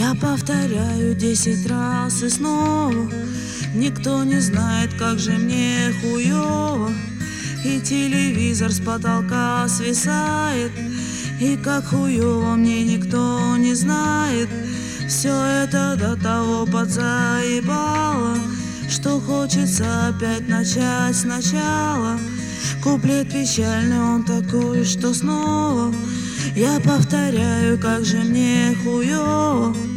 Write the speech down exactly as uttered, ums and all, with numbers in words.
Я повторяю десять раз и снова. Никто не знает, как же мне хуёво. И телевизор с потолка свисает, и как хуёво мне никто не знает. Все это до того подзаебало, что хочется опять начать сначала. Куплет печальный, он такой, что снова я повторяю, как же мне хуёво.